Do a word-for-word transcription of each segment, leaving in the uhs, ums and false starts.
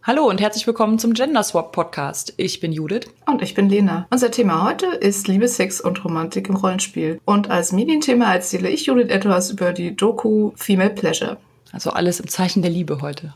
Hallo und herzlich willkommen zum Gender Swap Podcast. Ich bin Judith. Und ich bin Lena. Unser Thema heute ist Liebe, Sex und Romantik im Rollenspiel. Und als Medienthema erzähle ich Judith etwas über die Doku Female Pleasure. Also alles im Zeichen der Liebe heute.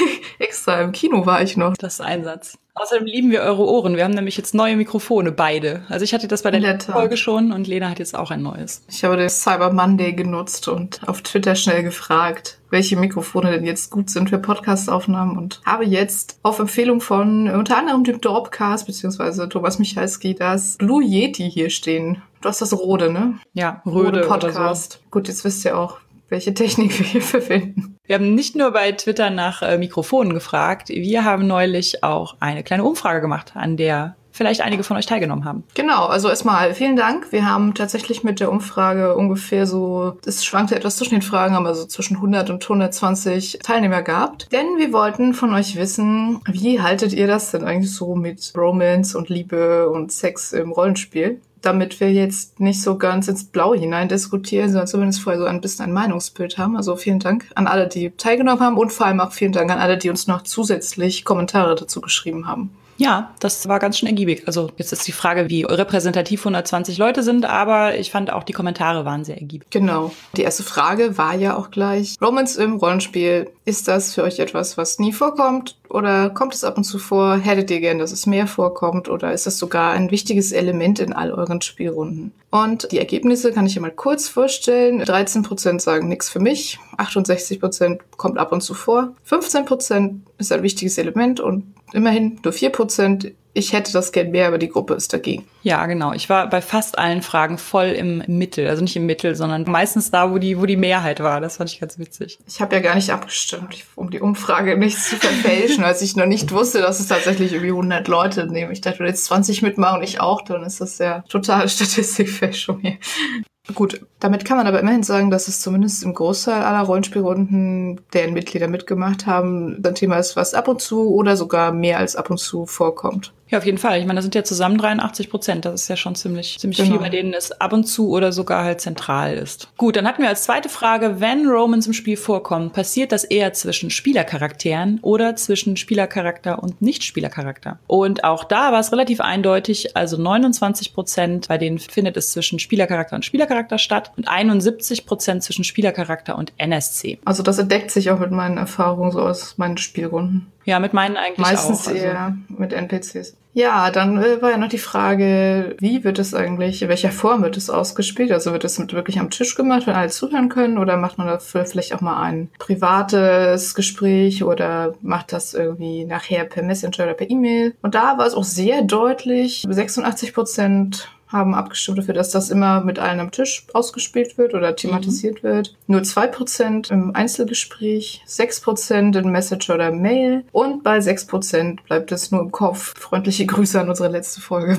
Extra im Kino war ich noch. Das ist ein Satz. Außerdem lieben wir eure Ohren. Wir haben nämlich jetzt neue Mikrofone, beide. Also ich hatte das bei der letzten Folge schon und Lena hat jetzt auch ein neues. Ich habe den Cyber Monday genutzt und auf Twitter schnell gefragt, welche Mikrofone denn jetzt gut sind für Podcastaufnahmen und habe jetzt auf Empfehlung von unter anderem dem Dorpcast bzw. Thomas Michalski das Blue Yeti hier stehen. Du hast das Rode, ne? Ja, Rode Podcast. So. Gut, jetzt wisst ihr auch, welche Technik wir hier verwenden. Wir haben nicht nur bei Twitter nach äh, Mikrofonen gefragt, wir haben neulich auch eine kleine Umfrage gemacht, an der vielleicht einige von euch teilgenommen haben. Genau, also erstmal vielen Dank. Wir haben tatsächlich mit der Umfrage ungefähr so, es schwankte etwas zwischen den Fragen, aber so zwischen hundert und hundertzwanzig Teilnehmer gehabt. Denn wir wollten von euch wissen, wie haltet ihr das denn eigentlich so mit Romance und Liebe und Sex im Rollenspiel? Damit wir jetzt nicht so ganz ins Blaue hinein diskutieren, sondern zumindest vorher so ein bisschen ein Meinungsbild haben. Also vielen Dank an alle, die teilgenommen haben und vor allem auch vielen Dank an alle, die uns noch zusätzlich Kommentare dazu geschrieben haben. Ja, das war ganz schön ergiebig. Also jetzt ist die Frage, wie repräsentativ hundertzwanzig Leute sind, aber ich fand auch, die Kommentare waren sehr ergiebig. Genau. Die erste Frage war ja auch gleich, Romance im Rollenspiel, ist das für euch etwas, was nie vorkommt oder kommt es ab und zu vor? Hättet ihr gern, dass es mehr vorkommt oder ist das sogar ein wichtiges Element in all euren Spielrunden? Und die Ergebnisse kann ich hier mal kurz vorstellen. dreizehn Prozent sagen nichts für mich, achtundsechzig Prozent kommt ab und zu vor, fünfzehn Prozent ist ein wichtiges Element und immerhin nur vier Prozent, ich hätte das gern mehr, aber die Gruppe ist dagegen. Ja, genau. Ich war bei fast allen Fragen voll im Mittel. Also nicht im Mittel, sondern meistens da, wo die, wo die Mehrheit war. Das fand ich ganz witzig. Ich habe ja gar nicht abgestimmt, um die Umfrage nicht zu verfälschen, als ich noch nicht wusste, dass es tatsächlich irgendwie hundert Leute nehmen. Ich dachte, wenn jetzt zwanzig mitmachen, ich auch, dann ist das ja totale Statistikfälschung hier. Gut, damit kann man aber immerhin sagen, dass es zumindest im Großteil aller Rollenspielrunden, deren Mitglieder mitgemacht haben, ein Thema ist, was ab und zu oder sogar mehr als ab und zu vorkommt. Ja, auf jeden Fall. Ich meine, das sind ja zusammen dreiundachtzig Prozent. Das ist ja schon ziemlich, ziemlich genau. viel, bei denen es ab und zu oder sogar halt zentral ist. Gut, dann hatten wir als zweite Frage, wenn Romance im Spiel vorkommen, passiert das eher zwischen Spielercharakteren oder zwischen Spielercharakter und Nicht-Spielercharakter? Und auch da war es relativ eindeutig, also neunundzwanzig Prozent, bei denen findet es zwischen Spielercharakter und Spielercharakter statt und einundsiebzig Prozent zwischen Spielercharakter und N S C. Also das entdeckt sich auch mit meinen Erfahrungen so aus meinen Spielrunden. Ja, mit meinen eigentlich Meistens auch. Meistens eher also mit N P Cs. Ja, dann äh, war ja noch die Frage, wie wird es eigentlich, in welcher Form wird es ausgespielt? Also wird es mit wirklich am Tisch gemacht, wenn alle zuhören können? Oder macht man dafür vielleicht auch mal ein privates Gespräch oder macht das irgendwie nachher per Messenger oder per E-Mail? Und da war es auch sehr deutlich, sechsundachtzig Prozent haben abgestimmt dafür, dass das immer mit allen am Tisch ausgespielt wird oder thematisiert mhm. wird. Nur zwei Prozent im Einzelgespräch, sechs Prozent in Messenger oder Mail und bei sechs Prozent bleibt es nur im Kopf. Freundliche Grüße an unsere letzte Folge.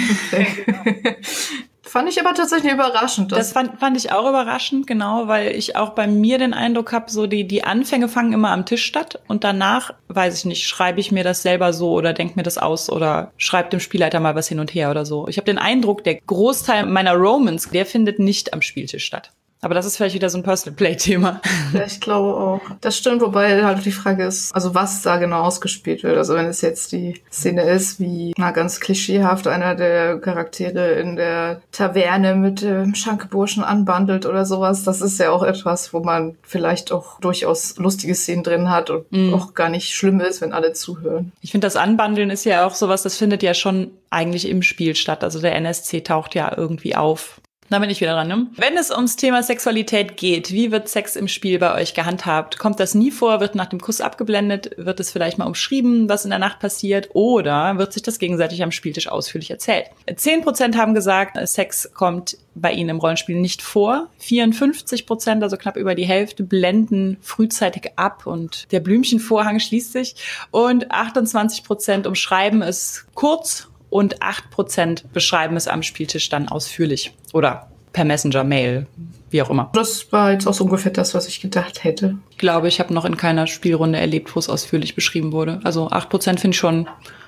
Fand ich aber tatsächlich überraschend. Das fand, fand ich auch überraschend, genau, weil ich auch bei mir den Eindruck habe, so die, die Anfänge fangen immer am Tisch statt und danach, weiß ich nicht, schreibe ich mir das selber so oder denke mir das aus oder schreibe dem Spielleiter mal was hin und her oder so. Ich habe den Eindruck, der Großteil meiner Romance, der findet nicht am Spieltisch statt. Aber das ist vielleicht wieder so ein Personal-Play-Thema. Ja, ich glaube auch. Das stimmt, wobei halt die Frage ist, also was da genau ausgespielt wird. Also wenn es jetzt die Szene ist, wie na, ganz klischeehaft einer der Charaktere in der Taverne mit dem Schankeburschen anbandelt oder sowas, das ist ja auch etwas, wo man vielleicht auch durchaus lustige Szenen drin hat und mm. auch gar nicht schlimm ist, wenn alle zuhören. Ich finde, das Anbandeln ist ja auch sowas, das findet ja schon eigentlich im Spiel statt. Also der N S C taucht ja irgendwie auf. Da bin ich wieder dran, ne? Wenn es ums Thema Sexualität geht, wie wird Sex im Spiel bei euch gehandhabt? Kommt das nie vor? Wird nach dem Kuss abgeblendet? Wird es vielleicht mal umschrieben, was in der Nacht passiert? Oder wird sich das gegenseitig am Spieltisch ausführlich erzählt? Zehn Prozent haben gesagt, Sex kommt bei ihnen im Rollenspiel nicht vor. vierundfünfzig Prozent, also knapp über die Hälfte, blenden frühzeitig ab und der Blümchenvorhang schließt sich. Und achtundzwanzig Prozent umschreiben es kurz und acht Prozent beschreiben es am Spieltisch dann ausführlich. Oder per Messenger, Mail, wie auch immer. Das war jetzt auch so ungefähr das, was ich gedacht hätte. Ich glaube, ich habe noch in keiner Spielrunde erlebt, wo es ausführlich beschrieben wurde. Also acht Prozent finde ich schon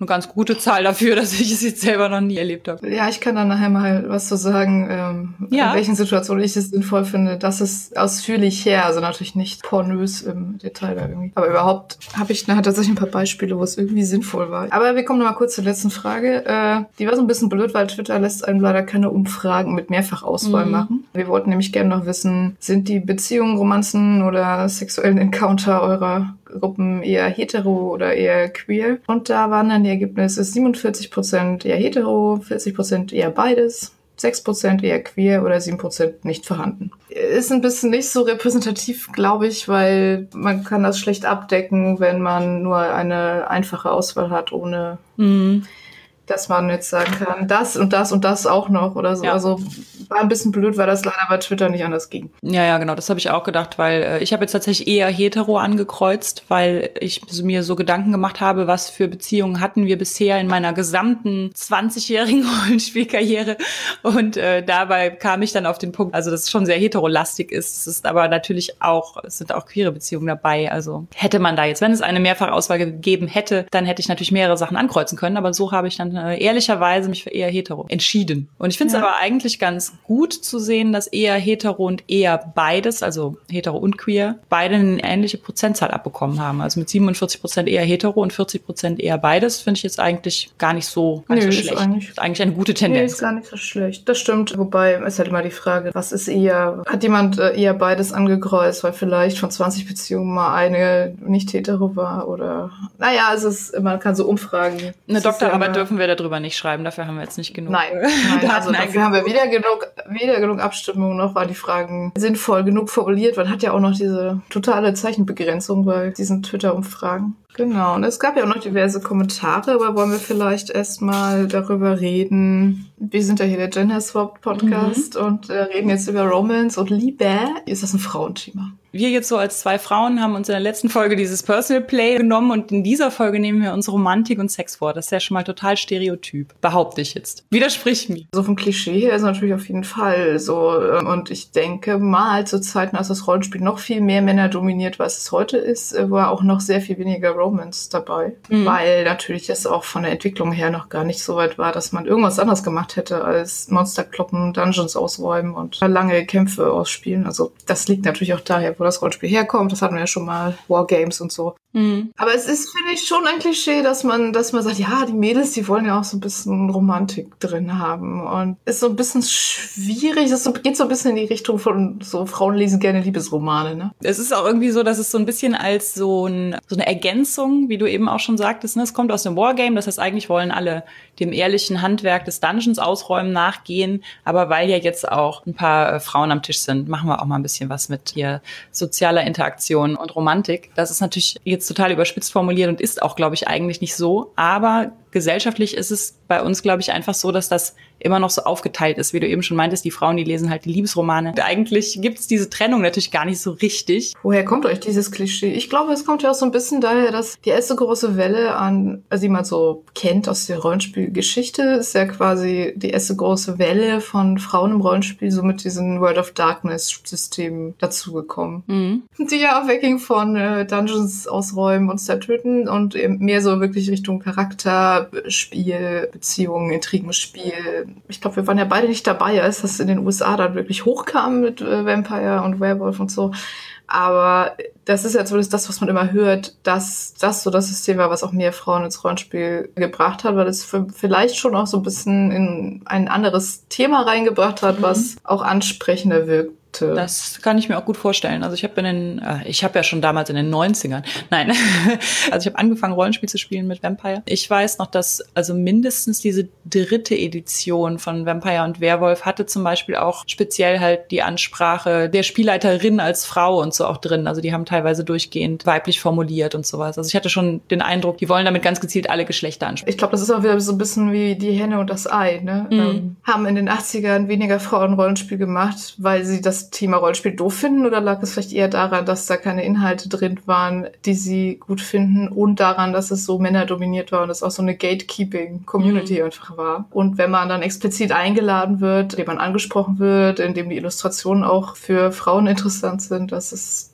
eine ganz gute Zahl dafür, dass ich es jetzt selber noch nie erlebt habe. Ja, ich kann dann nachher mal was zu sagen, ähm, ja. in welchen Situationen ich es sinnvoll finde. Das ist ausführlich her, also natürlich nicht pornös im Detail da irgendwie. Aber überhaupt habe ich nachher tatsächlich ein paar Beispiele, wo es irgendwie sinnvoll war. Aber wir kommen noch mal kurz zur letzten Frage. Äh, die war so ein bisschen blöd, weil Twitter lässt einem leider keine Umfragen mit Mehrfachauswahl mhm. machen. Wir wollten nämlich gerne noch wissen, sind die Beziehungen, Romanzen oder sexuellen Encounter eurer Gruppen eher hetero oder eher queer? Und da waren dann die Ergebnisse siebenundvierzig Prozent eher hetero, vierzig Prozent eher beides, sechs Prozent eher queer oder sieben Prozent nicht vorhanden. Ist ein bisschen nicht so repräsentativ, glaube ich, weil man kann das schlecht abdecken, wenn man nur eine einfache Auswahl hat, ohne... Mhm. dass man jetzt sagen kann, das und das und das auch noch oder so. Ja. Also war ein bisschen blöd, weil das leider bei Twitter nicht anders ging. Ja, ja, genau, das habe ich auch gedacht, weil äh, ich habe jetzt tatsächlich eher hetero angekreuzt, weil ich mir so Gedanken gemacht habe, was für Beziehungen hatten wir bisher in meiner gesamten zwanzigjährigen Rollenspielkarriere. Und äh, dabei kam ich dann auf den Punkt, also dass es schon sehr heterolastig ist. Es ist aber natürlich auch, es sind auch queere Beziehungen dabei. Also hätte man da jetzt, wenn es eine Mehrfachauswahl gegeben hätte, dann hätte ich natürlich mehrere Sachen ankreuzen können, aber so habe ich dann ehrlicherweise mich für eher hetero entschieden. Und ich finde es ja. aber eigentlich ganz gut zu sehen, dass eher hetero und eher beides, also hetero und queer, beide eine ähnliche Prozentzahl abbekommen haben. Also mit siebenundvierzig Prozent eher hetero und vierzig Prozent eher beides, finde ich jetzt eigentlich gar nicht so, gar nicht nee, so schlecht. Ist eigentlich, ist eigentlich eine gute Tendenz. Nee, ist gar nicht so schlecht. Das stimmt. Wobei ist halt immer die Frage, was ist eher, hat jemand eher beides angekreuzt, weil vielleicht von zwanzig Beziehungen mal eine nicht hetero war oder, naja, also es ist, man kann so umfragen. Eine Doktorarbeit ja dürfen wir darüber nicht schreiben, dafür haben wir jetzt nicht genug. Nein, nein also dafür haben wir weder genug, weder genug Abstimmung, noch waren die Fragen sinnvoll genug formuliert. Man hat ja auch noch diese totale Zeichenbegrenzung bei diesen Twitter-Umfragen. Genau, und es gab ja auch noch diverse Kommentare, aber wollen wir vielleicht erstmal darüber reden. Wir sind ja hier der Gender Swap Podcast mhm. und äh, reden jetzt über Romance und Liebe. Ist das ein Frauenthema? Wir jetzt so als zwei Frauen haben uns in der letzten Folge dieses Personal Play genommen und in dieser Folge nehmen wir uns Romantik und Sex vor. Das ist ja schon mal total stereotyp, behaupte ich jetzt. Widersprich mir. So vom Klischee her ist natürlich auf jeden Fall so. Und ich denke mal, zu Zeiten, als das Rollenspiel noch viel mehr Männer dominiert, was es heute ist, war auch noch sehr viel weniger Romance dabei. Mhm. Weil natürlich es auch von der Entwicklung her noch gar nicht so weit war, dass man irgendwas anderes gemacht hätte als Monster kloppen, Dungeons ausräumen und lange Kämpfe ausspielen. Also das liegt natürlich auch daher, wo das Rollenspiel herkommt. Das hatten wir ja schon mal, Wargames und so. Mhm. Aber es ist, finde ich, schon ein Klischee, dass man, dass man sagt, ja, die Mädels, die wollen ja auch so ein bisschen Romantik drin haben. Und ist so ein bisschen schwierig. Das geht so ein bisschen in die Richtung von so, Frauen lesen gerne Liebesromane, ne? Es ist auch irgendwie so, dass es so ein bisschen als so, ein, so eine Ergänzung, wie du eben auch schon sagtest, ne? Es kommt aus dem Wargame. Das heißt, eigentlich wollen alle dem ehrlichen Handwerk des Dungeons ausräumen nachgehen. Aber weil ja jetzt auch ein paar äh, Frauen am Tisch sind, machen wir auch mal ein bisschen was mit hier sozialer Interaktion und Romantik. Das ist natürlich jetzt total überspitzt formuliert und ist auch, glaube ich, eigentlich nicht so. Aber gesellschaftlich ist es bei uns, glaube ich, einfach so, dass das immer noch so aufgeteilt ist. Wie du eben schon meintest, die Frauen, die lesen halt die Liebesromane. Und eigentlich gibt es diese Trennung natürlich gar nicht so richtig. Woher kommt euch dieses Klischee? Ich glaube, es kommt ja auch so ein bisschen daher, dass die erste große Welle an, also die man so kennt aus der Rollenspielgeschichte, ist ja quasi die erste große Welle von Frauen im Rollenspiel, so mit diesen World of Darkness-Systemen dazugekommen. Mhm. Die ja wegging von äh, Dungeons ausräumen, Monster töten und eben mehr so wirklich Richtung Charakterspiel, Beziehungen, Intrigenspiel. Ich glaube, wir waren ja beide nicht dabei, als das in den U S A dann wirklich hochkam mit äh, Vampire und Werewolf und so. Aber das ist ja zumindest das, was man immer hört, dass das so das System war, was auch mehr Frauen ins Rollenspiel gebracht hat, weil es für, vielleicht schon auch so ein bisschen in ein anderes Thema reingebracht hat, mhm. was auch ansprechender wirkt. Das kann ich mir auch gut vorstellen. Also ich habe in den, äh, ich habe ja schon damals in den neunzigern, nein, also ich habe angefangen Rollenspiel zu spielen mit Vampire. Ich weiß noch, dass also mindestens diese dritte Edition von Vampire und Werwolf hatte zum Beispiel auch speziell halt die Ansprache der Spielleiterin als Frau und so auch drin. Also die haben teilweise durchgehend weiblich formuliert und sowas. Also ich hatte schon den Eindruck, die wollen damit ganz gezielt alle Geschlechter ansprechen. Ich glaube, das ist auch wieder so ein bisschen wie die Henne und das Ei, ne? Mhm. Ähm, haben in den achtzigern weniger Frauen Rollenspiel gemacht, weil sie das Thema Rollenspiel doof finden, oder lag es vielleicht eher daran, dass da keine Inhalte drin waren, die sie gut finden, und daran, dass es so männerdominiert war und es auch so eine Gatekeeping-Community mhm. einfach war. Und wenn man dann explizit eingeladen wird, indem man angesprochen wird, indem die Illustrationen auch für Frauen interessant sind, dass es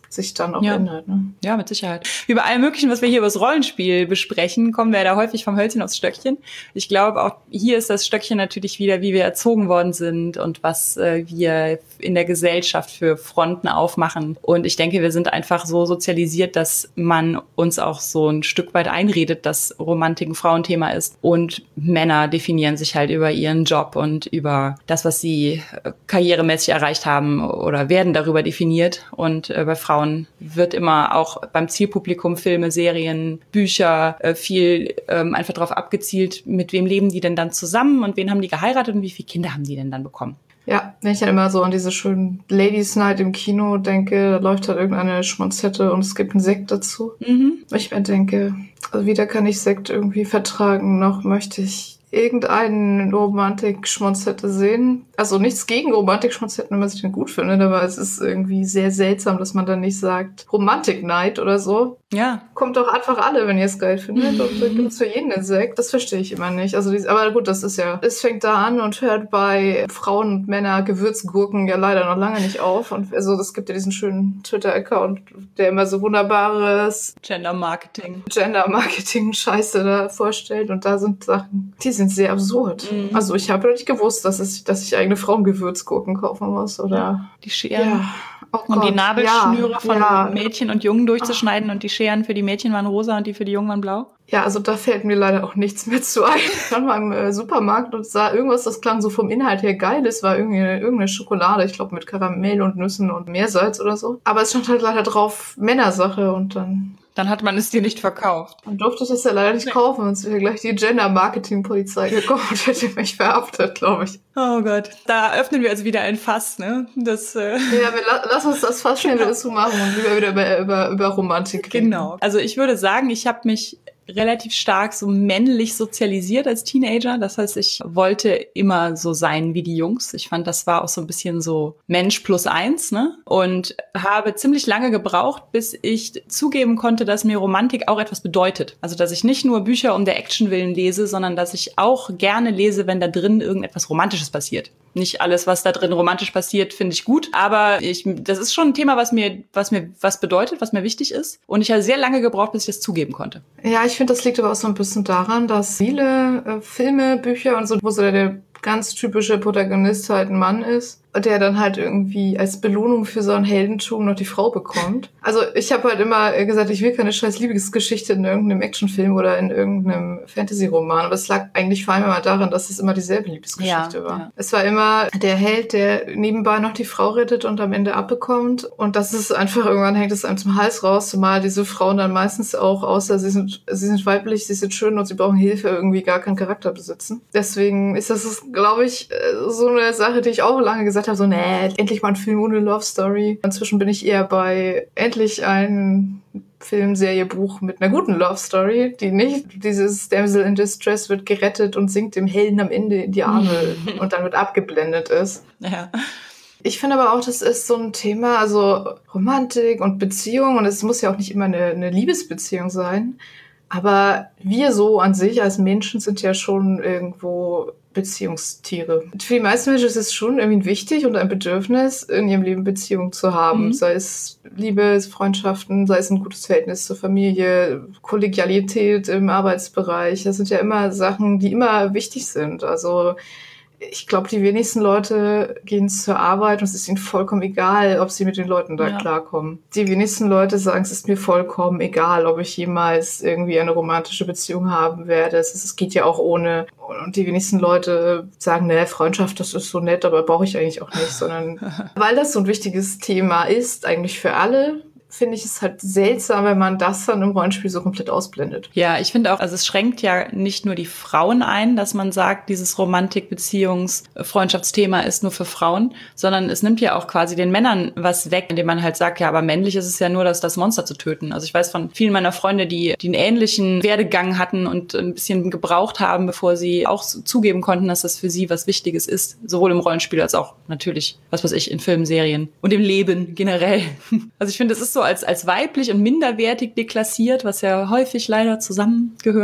sich dann auch ja. ändert. Ne? Ja, mit Sicherheit. Wie bei allem Möglichen, was wir hier über das Rollenspiel besprechen, kommen wir da häufig vom Hölzchen aufs Stöckchen. Ich glaube, auch hier ist das Stöckchen natürlich wieder, wie wir erzogen worden sind und was äh, wir in der Gesellschaft für Fronten aufmachen. Und ich denke, wir sind einfach so sozialisiert, dass man uns auch so ein Stück weit einredet, dass Romantik ein Frauenthema ist. Und Männer definieren sich halt über ihren Job und über das, was sie äh, karrieremäßig erreicht haben oder werden darüber definiert. Und äh, bei Frauen wird immer auch beim Zielpublikum Filme, Serien, Bücher äh, viel ähm, einfach darauf abgezielt, mit wem leben die denn dann zusammen und wen haben die geheiratet und wie viele Kinder haben die denn dann bekommen. Ja, wenn ich dann immer so an diese schönen Ladies Night im Kino denke, da läuft halt irgendeine Schmonzette und es gibt einen Sekt dazu. Mhm. Ich mir denke, also weder kann ich Sekt irgendwie vertragen, noch möchte ich irgendeinen Romantik-Schmonzette sehen. Also nichts gegen Romantik-Schmonzetten, wenn man sich den gut findet, aber es ist irgendwie sehr seltsam, dass man dann nicht sagt Romantik-Night oder so. Ja. Kommt doch einfach alle, wenn ihr es geil findet. Und dann gibt's für jeden den Sekt. Das verstehe ich immer nicht. Also, die, aber gut, das ist ja, es fängt da an und hört bei Frauen und Männer Gewürzgurken ja leider noch lange nicht auf. Und also, es gibt ja diesen schönen Twitter-Account, der immer so wunderbares Gender-Marketing. Gender-Marketing-Scheiße da vorstellt. Und da sind Sachen, die sind sehr absurd. Mhm. Also, ich habe nicht gewusst, dass, es, dass ich eigene Frauengewürzgurken kaufen muss, oder? Die Scheren. Ja. Oh und Gott, die Nabelschnüre ja, von ja. Mädchen und Jungen durchzuschneiden und die Scheren für die Mädchen waren rosa und die für die Jungen waren blau? Ja, also da fällt mir leider auch nichts mehr zu ein. Ich war mal im äh, Supermarkt und sah irgendwas, das klang so vom Inhalt her geil. Es war irgendwie irgendeine Schokolade, ich glaube mit Karamell und Nüssen und Meersalz oder so. Aber es stand halt leider drauf Männersache und dann... Dann hat man es dir nicht verkauft. Dann durfte ich es ja leider nicht nee. kaufen, sonst wäre gleich die Gender-Marketing-Polizei gekommen und hätte mich verhaftet, glaube ich. Oh Gott, da öffnen wir also wieder ein Fass, ne? Das, äh ja, wir la- lass uns das Fass schnell wieder zumachen und lieber wieder über, über, über Romantik reden. Genau. Also ich würde sagen, ich habe mich relativ stark so männlich sozialisiert als Teenager. Das heißt, ich wollte immer so sein wie die Jungs. Ich fand, das war auch so ein bisschen so Mensch plus eins, ne? Und habe ziemlich lange gebraucht, bis ich zugeben konnte, dass mir Romantik auch etwas bedeutet. Also, dass ich nicht nur Bücher um der Action willen lese, sondern dass ich auch gerne lese, wenn da drin irgendetwas Romantisches passiert. Nicht alles, was da drin romantisch passiert, finde ich gut. Aber ich, das ist schon ein Thema, was mir, was mir was bedeutet, was mir wichtig ist. Und ich habe sehr lange gebraucht, bis ich das zugeben konnte. Ja, ich finde, das liegt aber auch so ein bisschen daran, dass viele äh, Filme, Bücher und so, wo so der ganz typische Protagonist halt ein Mann ist, der dann halt irgendwie als Belohnung für so ein Heldentum noch die Frau bekommt. Also ich habe halt immer gesagt, ich will keine scheiß Liebesgeschichte in irgendeinem Actionfilm oder in irgendeinem Fantasy-Roman. Aber es lag eigentlich vor allem immer daran, dass es immer dieselbe Liebesgeschichte ja, war. Ja. Es war immer der Held, der nebenbei noch die Frau rettet und am Ende abbekommt. Und das ist einfach, irgendwann hängt es einem zum Hals raus, zumal diese Frauen dann meistens auch, außer sie sind, sie sind weiblich, sie sind schön und sie brauchen Hilfe, irgendwie gar keinen Charakter besitzen. Deswegen ist das, glaube ich, so eine Sache, die ich auch lange gesagt habe, so, nee, endlich mal ein Film ohne Love Story. Inzwischen bin ich eher bei endlich ein Film, Serie, Buch mit einer guten Love Story, die nicht dieses Damsel in Distress wird gerettet und sinkt dem Helden am Ende in die Arme und dann wird abgeblendet ist. Ja. Ich finde aber auch, das ist so ein Thema, also Romantik und Beziehung, und es muss ja auch nicht immer eine, eine Liebesbeziehung sein, aber wir so an sich als Menschen sind ja schon irgendwo Beziehungstiere. Für die meisten Menschen ist es schon irgendwie wichtig und ein Bedürfnis, in ihrem Leben Beziehungen zu haben. Mhm. Sei es Liebe, Freundschaften, sei es ein gutes Verhältnis zur Familie, Kollegialität im Arbeitsbereich. Das sind ja immer Sachen, die immer wichtig sind. Also ich glaube, die wenigsten Leute gehen zur Arbeit und es ist ihnen vollkommen egal, ob sie mit den Leuten da ja. klarkommen. Die wenigsten Leute sagen, es ist mir vollkommen egal, ob ich jemals irgendwie eine romantische Beziehung haben werde. Es, ist, es geht ja auch ohne. Und die wenigsten Leute sagen, ne, Freundschaft, das ist so nett, aber brauche ich eigentlich auch nicht. Sondern weil das so ein wichtiges Thema ist, eigentlich für alle, finde ich es halt seltsam, wenn man das dann im Rollenspiel so komplett ausblendet. Ja, ich finde auch, also es schränkt ja nicht nur die Frauen ein, dass man sagt, dieses Romantik-, Beziehungs-, Freundschaftsthema ist nur für Frauen, sondern es nimmt ja auch quasi den Männern was weg, indem man halt sagt, ja, aber männlich ist es ja nur, das, das Monster zu töten. Also ich weiß von vielen meiner Freunde, die, die einen ähnlichen Werdegang hatten und ein bisschen gebraucht haben, bevor sie auch zugeben konnten, dass das für sie was Wichtiges ist, sowohl im Rollenspiel als auch natürlich, was weiß ich, in Filmen, Serien und im Leben generell. Also ich finde, es ist so als, als weiblich und minderwertig deklassiert, was ja häufig leider zusammengehört.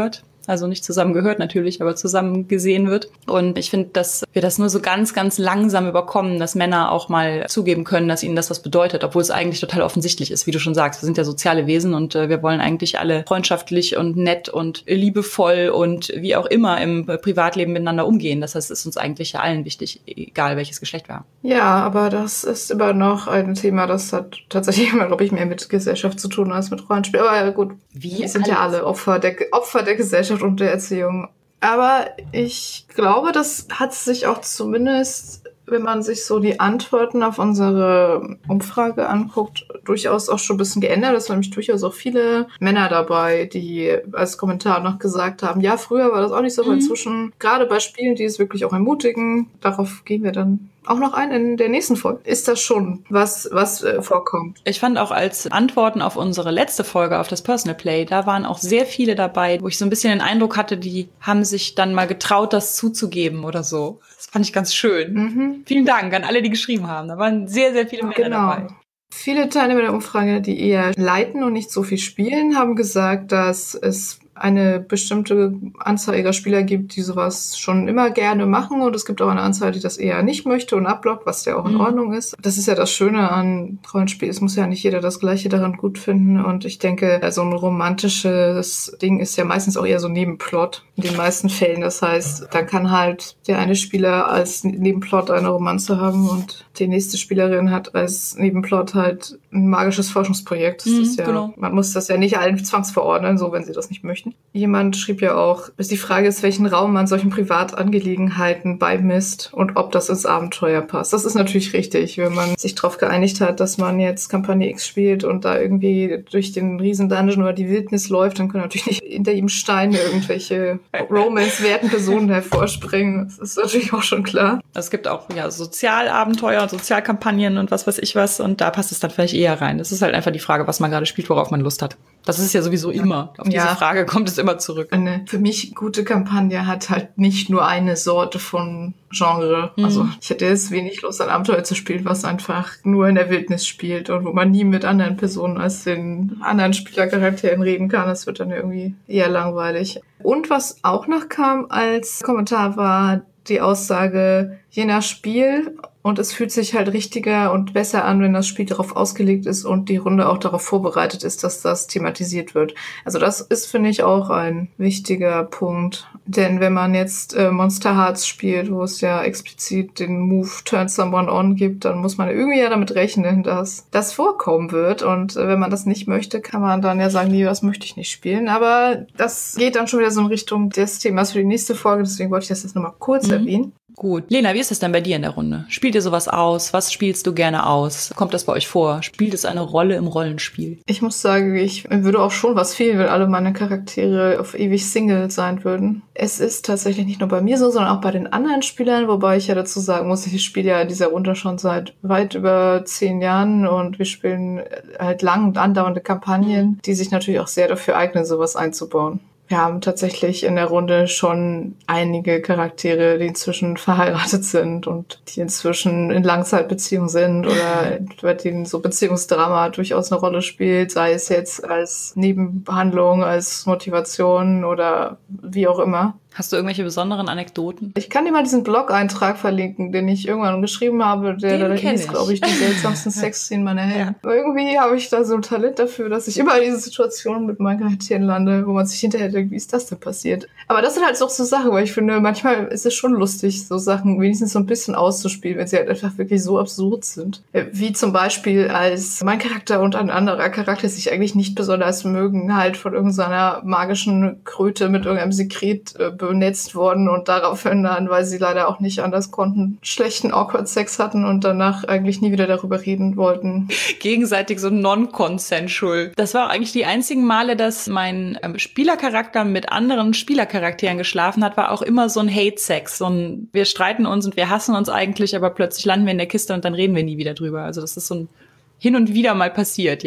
Also nicht zusammen gehört natürlich, aber zusammen gesehen wird. Und ich finde, dass wir das nur so ganz, ganz langsam überkommen, dass Männer auch mal zugeben können, dass ihnen das was bedeutet, obwohl es eigentlich total offensichtlich ist, wie du schon sagst. Wir sind ja soziale Wesen und äh, wir wollen eigentlich alle freundschaftlich und nett und liebevoll und wie auch immer im Privatleben miteinander umgehen. Das heißt, es ist uns eigentlich ja allen wichtig, egal welches Geschlecht wir haben. Ja, aber das ist immer noch ein Thema, das hat tatsächlich immer, glaube ich, mehr mit Gesellschaft zu tun als mit Rollenspiel. Aber gut, Wie wir sind alles. ja alle Opfer der, Opfer der Gesellschaft und der Erziehung. Aber ich glaube, das hat sich auch zumindest, wenn man sich so die Antworten auf unsere Umfrage anguckt, durchaus auch schon ein bisschen geändert. Es sind nämlich durchaus auch viele Männer dabei, die als Kommentar noch gesagt haben, ja, früher war das auch nicht so, aber Mhm. inzwischen, gerade bei Spielen, die es wirklich auch ermutigen, darauf gehen wir dann auch noch ein in der nächsten Folge. Ist das schon was, was äh, vorkommt? Ich fand auch als Antworten auf unsere letzte Folge, auf das Personal Play, da waren auch sehr viele dabei, wo ich so ein bisschen den Eindruck hatte, die haben sich dann mal getraut, das zuzugeben oder so. Das fand ich ganz schön. Mhm. Vielen Dank an alle, die geschrieben haben. Da waren sehr, sehr viele Männer Genau. dabei. Viele Teilnehmer der Umfrage, die eher leiten und nicht so viel spielen, haben gesagt, dass es eine bestimmte Anzahl ihrer Spieler gibt, die sowas schon immer gerne machen, und es gibt auch eine Anzahl, die das eher nicht möchte und abblockt, was ja auch in Mhm. Ordnung ist. Das ist ja das Schöne an Rollenspiel. Es muss ja nicht jeder das Gleiche daran gut finden, und ich denke, so ein romantisches Ding ist ja meistens auch eher so Nebenplot in den meisten Fällen. Das heißt, dann kann halt der eine Spieler als Nebenplot eine Romanze haben und die nächste Spielerin hat als Nebenplot halt ein magisches Forschungsprojekt. Das Mhm, ist ja, genau. man muss das ja nicht allen zwangsverordnen, so wenn sie das nicht möchten. Jemand schrieb ja auch, dass die Frage ist, welchen Raum man solchen Privatangelegenheiten beimisst und ob das ins Abenteuer passt. Das ist natürlich richtig, wenn man sich darauf geeinigt hat, dass man jetzt Kampagne X spielt und da irgendwie durch den Riesen-Dungeon oder die Wildnis läuft, dann können natürlich nicht hinter jedem Stein irgendwelche romance-werten Personen hervorspringen. Das ist natürlich auch schon klar. Es gibt auch ja Sozialabenteuer und Sozialkampagnen und was weiß ich was, und da passt es dann vielleicht eher rein. Das ist halt einfach die Frage, was man gerade spielt, worauf man Lust hat. Das ist ja sowieso immer. Auf diese Ja. Frage kommt es immer zurück. Eine für mich gute Kampagne hat halt nicht nur eine Sorte von Genre. Mhm. Also ich hätte jetzt wenig Lust, ein Abenteuer zu spielen, was einfach nur in der Wildnis spielt und wo man nie mit anderen Personen als den anderen Spielercharakteren reden kann. Das wird dann irgendwie eher langweilig. Und was auch noch kam als Kommentar war die Aussage, je nach Spiel, und es fühlt sich halt richtiger und besser an, wenn das Spiel darauf ausgelegt ist und die Runde auch darauf vorbereitet ist, dass das thematisiert wird. Also das ist, finde ich, auch ein wichtiger Punkt. Denn wenn man jetzt äh, Monster Hearts spielt, wo es ja explizit den Move Turn Someone On gibt, dann muss man irgendwie ja damit rechnen, dass das vorkommen wird. Und äh, wenn man das nicht möchte, kann man dann ja sagen, nee, das möchte ich nicht spielen. Aber das geht dann schon wieder so in Richtung des Themas für die nächste Folge. Deswegen wollte ich das jetzt nochmal kurz Mhm. erwähnen. Gut. Lena, wie ist es denn bei dir in der Runde? Spielt ihr sowas aus? Was spielst du gerne aus? Kommt das bei euch vor? Spielt es eine Rolle im Rollenspiel? Ich muss sagen, ich würde auch schon was fehlen, wenn alle meine Charaktere auf ewig Single sein würden. Es ist tatsächlich nicht nur bei mir so, sondern auch bei den anderen Spielern, wobei ich ja dazu sagen muss, ich spiele ja in dieser Runde schon seit weit über zehn Jahren und wir spielen halt lang und andauernde Kampagnen, die sich natürlich auch sehr dafür eignen, sowas einzubauen. Wir haben tatsächlich in der Runde schon einige Charaktere, die inzwischen verheiratet sind und die inzwischen in Langzeitbeziehungen sind oder bei denen so Beziehungsdrama durchaus eine Rolle spielt, sei es jetzt als Nebenbehandlung, als Motivation oder wie auch immer. Hast du irgendwelche besonderen Anekdoten? Ich kann dir mal diesen Blog-Eintrag verlinken, den ich irgendwann geschrieben habe, der Den da kenn hieß, ich. glaube ich, die seltsamsten Sexszenen meiner Helden. Ja. Irgendwie habe ich da so ein Talent dafür, dass ich immer in diese Situation mit meinen Charakteren lande, wo man sich hinterher denkt, wie ist das denn passiert? Aber das sind halt auch so Sachen, weil ich finde, manchmal ist es schon lustig, so Sachen wenigstens so ein bisschen auszuspielen, wenn sie halt einfach wirklich so absurd sind. Wie zum Beispiel, als mein Charakter und ein anderer Charakter sich eigentlich nicht besonders mögen, halt von irgendeiner magischen Kröte mit irgendeinem Sekret äh, benetzt worden und daraufhin dann, weil sie leider auch nicht anders konnten, schlechten Awkward Sex hatten und danach eigentlich nie wieder darüber reden wollten. Gegenseitig so non-consensual. Das war auch eigentlich die einzigen Male, dass mein ähm, Spielercharakter mit anderen Spielercharakteren geschlafen hat, war auch immer so ein Hate-Sex. So ein, wir streiten uns und wir hassen uns eigentlich, aber plötzlich landen wir in der Kiste und dann reden wir nie wieder drüber. Also das ist so ein hin und wieder mal passiert, ja.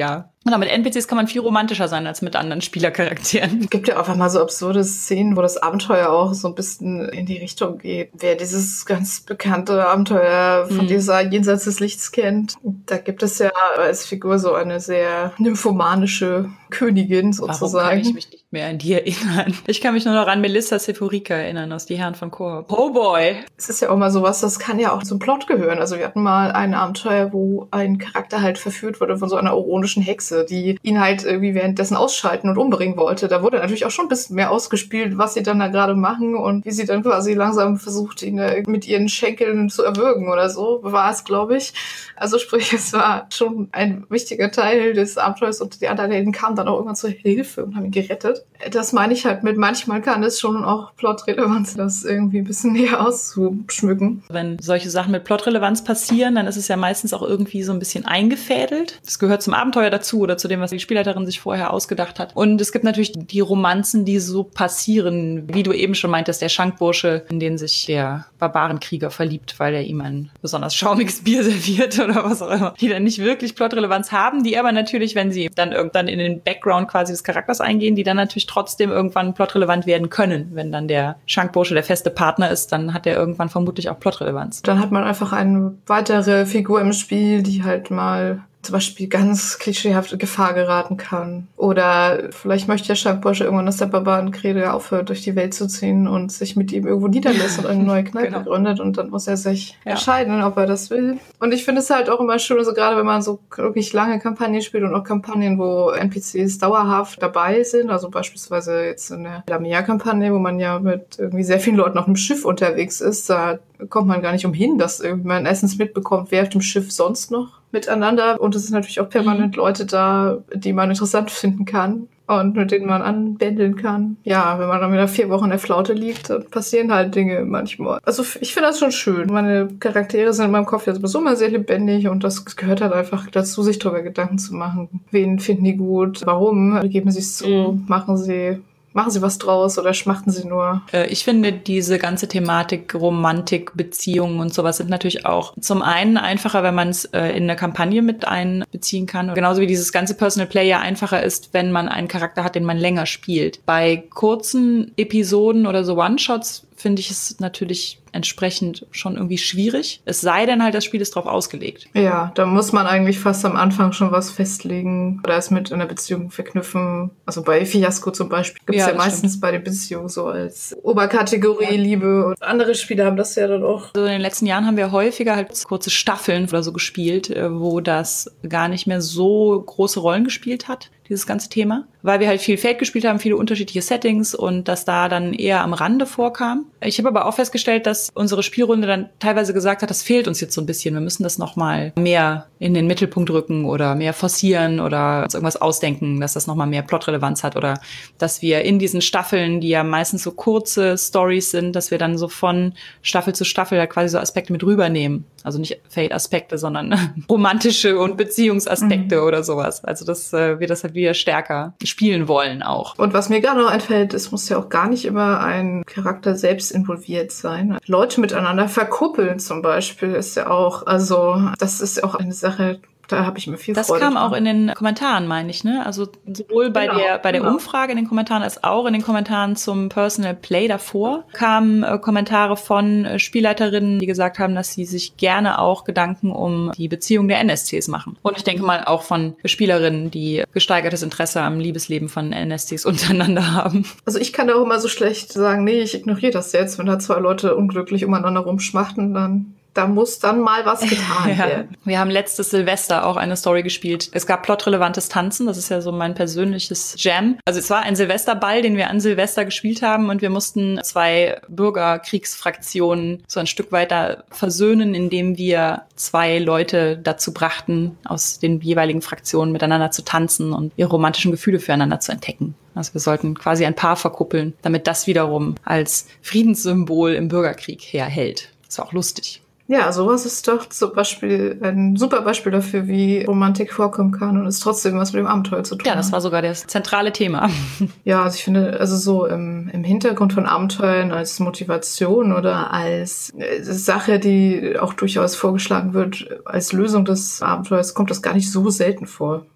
Genau, mit N P Cs kann man viel romantischer sein als mit anderen Spielercharakteren. Es gibt ja einfach mal so absurde Szenen, wo das Abenteuer auch so ein bisschen in die Richtung geht. Wer dieses ganz bekannte Abenteuer von mhm. dieser Jenseits des Lichts kennt, da gibt es ja als Figur so eine sehr nymphomanische Königin sozusagen. Warum kann ich mich nicht mehr an die erinnern? Ich kann mich nur noch an Melissa Sephorica erinnern aus Die Herren von Koop. Oh boy! Es ist ja auch mal sowas, das kann ja auch zum Plot gehören. Also wir hatten mal ein Abenteuer, wo ein Charakter halt verführt wurde von so einer oronischen Hexe, die ihn halt irgendwie währenddessen ausschalten und umbringen wollte. Da wurde natürlich auch schon ein bisschen mehr ausgespielt, was sie dann da gerade machen und wie sie dann quasi langsam versucht, ihn mit ihren Schenkeln zu erwürgen oder so, war es, glaube ich. Also sprich, es war schon ein wichtiger Teil des Abenteuers und die anderen Helden kamen dann auch irgendwann zur Hilfe und haben ihn gerettet. Das meine ich halt mit, manchmal kann es schon auch Plotrelevanz, das irgendwie ein bisschen näher auszuschmücken. Wenn solche Sachen mit Plotrelevanz passieren, dann ist es ja meistens auch irgendwie so ein bisschen eingefädelt. Das gehört zum Abenteuer dazu oder zu dem, was die Spielleiterin sich vorher ausgedacht hat. Und es gibt natürlich die Romanzen, die so passieren, wie du eben schon meintest, der Schankbursche, in den sich der Barbarenkrieger verliebt, weil er ihm ein besonders schaumiges Bier serviert oder was auch immer, die dann nicht wirklich Plotrelevanz haben, die aber natürlich, wenn sie dann irgendwann in den Background quasi des Charakters eingehen, die dann natürlich trotzdem irgendwann plotrelevant werden können. Wenn dann der Schankbursche der feste Partner ist, dann hat er irgendwann vermutlich auch Plotrelevanz. Dann hat man einfach eine weitere Figur im Spiel, die halt mal zum Beispiel ganz klischeehaft in Gefahr geraten kann. Oder vielleicht möchte der Schankbursche irgendwann, dass der Barbarenkrieger aufhört, durch die Welt zu ziehen und sich mit ihm irgendwo niederlässt und eine neue Kneipe genau. gründet. Und dann muss er sich ja. entscheiden, ob er das will. Und ich finde es halt auch immer schön, also gerade wenn man so wirklich lange Kampagnen spielt und auch Kampagnen, wo N P Cs dauerhaft dabei sind, also beispielsweise jetzt in der Lamia-Kampagne, wo man ja mit irgendwie sehr vielen Leuten auf einem Schiff unterwegs ist, da kommt man gar nicht umhin, dass man erstens mitbekommt, wer auf dem Schiff sonst noch miteinander. Und es sind natürlich auch permanent mhm. Leute da, die man interessant finden kann und mit denen man anbändeln kann. Ja, wenn man dann wieder vier Wochen in der Flaute liegt, dann passieren halt Dinge manchmal. Also ich finde das schon schön. Meine Charaktere sind in meinem Kopf ja sowieso immer sehr lebendig und das gehört halt einfach dazu, sich darüber Gedanken zu machen. Wen finden die gut? Warum? Geben sie es zu? Mhm. Machen sie... Machen Sie was draus oder schmachten Sie nur? Ich finde, diese ganze Thematik Romantik, Beziehungen und sowas sind natürlich auch zum einen einfacher, wenn man es in eine Kampagne mit einbeziehen kann. Genauso wie dieses ganze Personal Play ja einfacher ist, wenn man einen Charakter hat, den man länger spielt. Bei kurzen Episoden oder so One-Shots finde ich es natürlich entsprechend schon irgendwie schwierig. Es sei denn halt, das Spiel ist drauf ausgelegt. Ja, da muss man eigentlich fast am Anfang schon was festlegen oder es mit einer Beziehung verknüpfen. Also bei Fiasco zum Beispiel gibt es ja, ja meistens stimmt. bei den Beziehungen so als Oberkategorie ja. Liebe. Und andere Spiele haben das ja dann auch. Also in den letzten Jahren haben wir häufiger halt kurze Staffeln oder so gespielt, wo das gar nicht mehr so große Rollen gespielt hat, dieses ganze Thema. Weil wir halt viel Feld gespielt haben, viele unterschiedliche Settings und das da dann eher am Rande vorkam. Ich habe aber auch festgestellt, dass unsere Spielrunde dann teilweise gesagt hat, das fehlt uns jetzt so ein bisschen. Wir müssen das nochmal mehr in den Mittelpunkt rücken oder mehr forcieren oder uns irgendwas ausdenken, dass das nochmal mehr Plotrelevanz hat oder dass wir in diesen Staffeln, die ja meistens so kurze Stories sind, dass wir dann so von Staffel zu Staffel halt quasi so Aspekte mit rübernehmen. Also nicht Fate-Aspekte, sondern romantische und Beziehungsaspekte mhm. oder sowas. Also dass äh, wir das halt wieder stärker spielen wollen auch. Und was mir gerade noch einfällt, es muss ja auch gar nicht immer ein Charakter selbst involviert sein. Leute miteinander verkuppeln zum Beispiel ist ja auch, also das ist ja auch eine Sache, da habe ich mir viel das Freude kam dran. Auch in den Kommentaren, meine ich, ne? Also sowohl bei genau, der bei der genau. Umfrage in den Kommentaren als auch in den Kommentaren zum Personal Play davor kamen äh, Kommentare von äh, Spielleiterinnen, die gesagt haben, dass sie sich gerne auch Gedanken um die Beziehung der N S Cs machen. Und ich denke mal auch von Spielerinnen, die gesteigertes Interesse am Liebesleben von N S Cs untereinander haben. Also ich kann da auch immer so schlecht sagen, nee, ich ignoriere das jetzt. Wenn da zwei Leute unglücklich umeinander rumschmachten, dann da muss dann mal was getan ja. werden. Wir haben letztes Silvester auch eine Story gespielt. Es gab plotrelevantes Tanzen, das ist ja so mein persönliches Jam. Also es war ein Silvesterball, den wir an Silvester gespielt haben und wir mussten zwei Bürgerkriegsfraktionen so ein Stück weiter versöhnen, indem wir zwei Leute dazu brachten, aus den jeweiligen Fraktionen miteinander zu tanzen und ihre romantischen Gefühle füreinander zu entdecken. Also wir sollten quasi ein Paar verkuppeln, damit das wiederum als Friedenssymbol im Bürgerkrieg herhält. Das war auch lustig. Ja, sowas ist doch zum Beispiel ein super Beispiel dafür, wie Romantik vorkommen kann und es trotzdem was mit dem Abenteuer zu tun hat. Ja, das war sogar das zentrale Thema. Ja, also ich finde, also so im, im Hintergrund von Abenteuern als Motivation oder als Sache, die auch durchaus vorgeschlagen wird, als Lösung des Abenteuers, kommt das gar nicht so selten vor.